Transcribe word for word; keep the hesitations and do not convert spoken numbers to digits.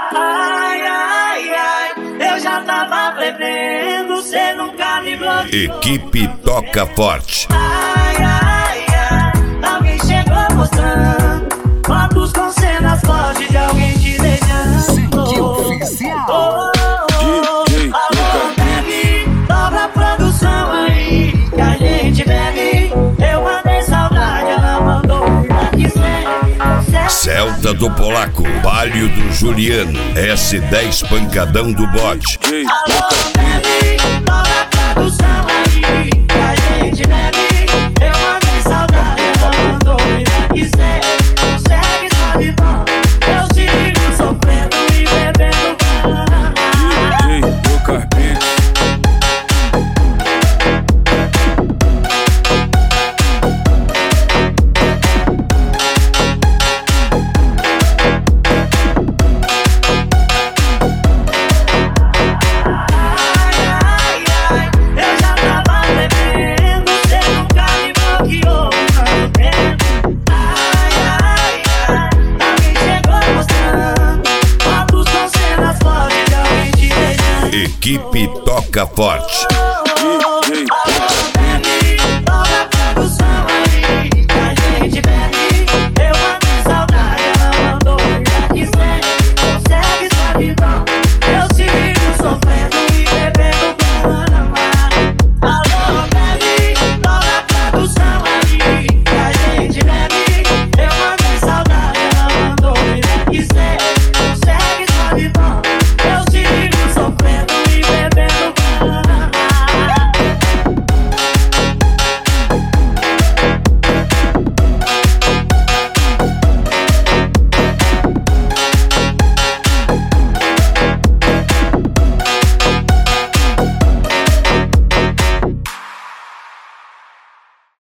Ai, ai, ai, eu já tava prevendo, cê nunca me bloqueou. Equipe Toca Forte. Ai, ai, ai, alguém chegou mostrando fotos com cenas fortes de alguém te beijando. Sente oficial. Oh, oh, oh, alô, baby, dobra a produção aí, que a gente bebe. Eu mandei saudade, ela mandou que segue. Celta do Polaco, Palio do Juliano, S dez Pancadão do Bode. Alô, baby, dobra a produção aí, que a gente bebe. Eu mandei saudade, ela mandou que segue. Segue, sabe bom, eu sigo sofrendo e bebendo. D J do Carpete. Equipe Toca Forte.